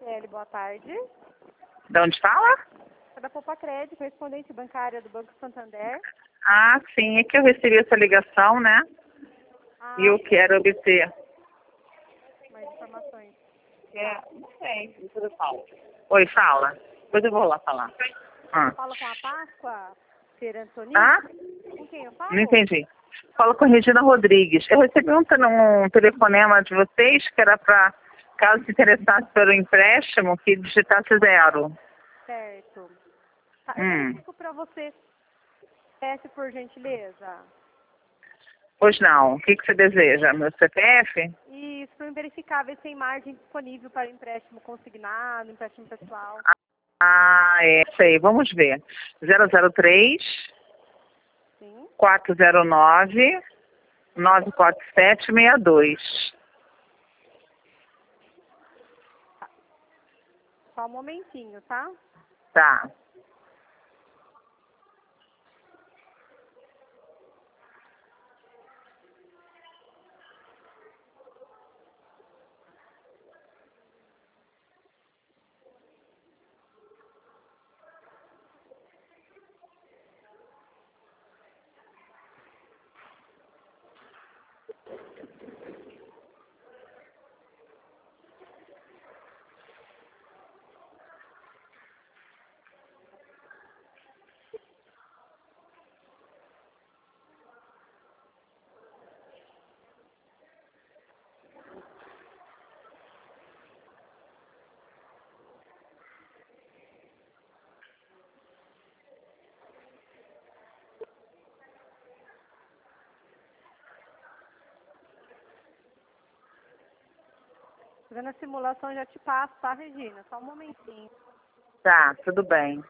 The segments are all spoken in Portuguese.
Daniele, boa tarde. De onde fala? É da Poupa Crédito, correspondente bancária do Banco Santander. Ah, sim, é que eu recebi essa ligação, né? E eu quero obter. Mais informações. Não sei, depois eu falo. Oi, fala. Depois eu vou lá falar. Fala com a Páscoa, Feira Antoni? Ah? Com quem eu falo? Não entendi. Fala com a Regina Rodrigues. Eu recebi um telefonema de vocês que era para, caso se interessasse pelo empréstimo, que digitasse 0. Certo. Tá, eu verifico para você. Peço por gentileza. Pois não. O que você deseja? Meu CPF? Isso, para verificar, ver se tem margem disponível para empréstimo consignado, empréstimo pessoal. Ah, sei. Vamos ver. 003 Sim. 409 94762. Só um momentinho, tá? Tá. Fazendo a simulação já te passo, tá, Regina? Só um momentinho. Tá, tudo bem.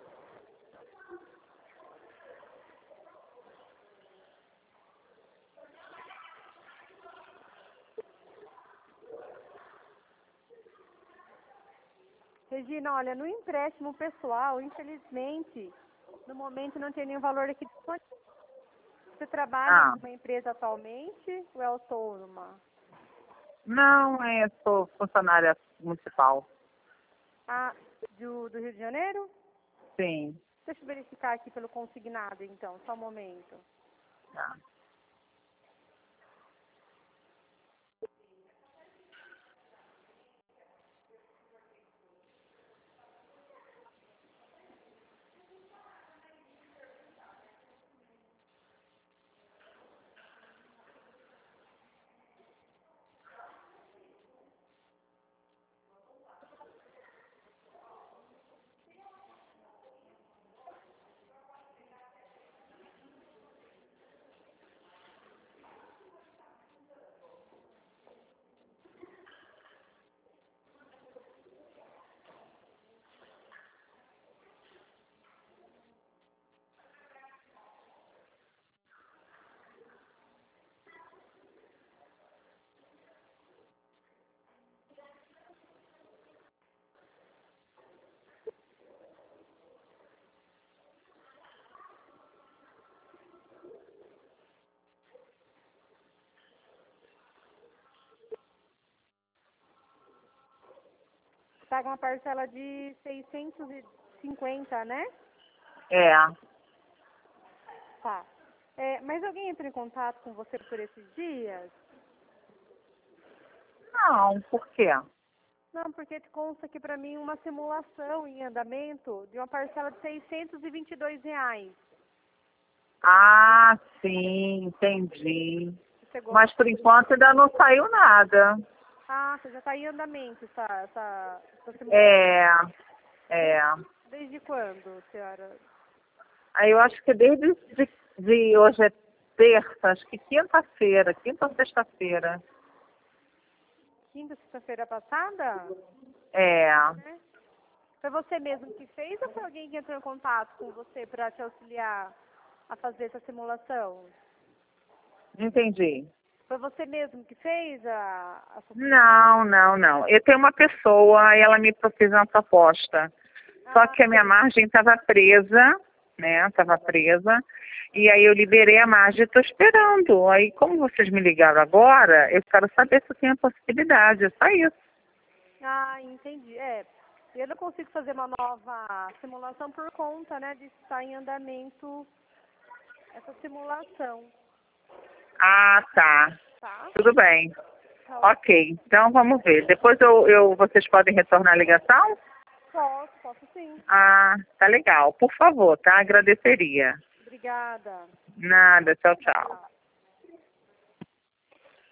Regina, olha, no empréstimo pessoal, infelizmente, no momento não tem nenhum valor aqui disponível. Você trabalha numa empresa atualmente ou é autônoma? Não, sou funcionária municipal. Ah, do Rio de Janeiro? Sim. Deixa eu verificar aqui pelo consignado, então, só um momento. Tá. Paga uma parcela de 650, né? É. Tá. Mas alguém entrou em contato com você por esses dias? Não, por quê? Não, porque consta aqui para mim uma simulação em andamento de uma parcela de R$ 622. Ah, sim, entendi. Chegou. Mas por enquanto ainda não saiu nada. Ah, você já está em andamento essa É. simulação. Desde quando, senhora? Aí eu acho que desde de hoje é terça, acho que quinta-feira, quinta ou sexta-feira. Quinta, sexta-feira passada? É. Foi você mesmo que fez ou foi alguém que entrou em contato com você para te auxiliar a fazer essa simulação? Entendi. Foi você mesmo que fez a Não. Eu tenho uma pessoa e ela me fez uma proposta. Só que a minha margem estava presa, né? Estava presa. E aí eu liberei a margem e estou esperando. Aí, como vocês me ligaram agora, eu quero saber se eu tenho a possibilidade. É só isso. Ah, entendi. Eu não consigo fazer uma nova simulação por conta, né, de estar em andamento essa simulação, Ah, tá. tá? Tudo bem. Tá, Ok, então vamos ver. Depois vocês podem retornar a ligação? posso sim. Ah, tá legal. Por favor, tá? Agradeceria. Obrigada. Nada, tchau, tchau.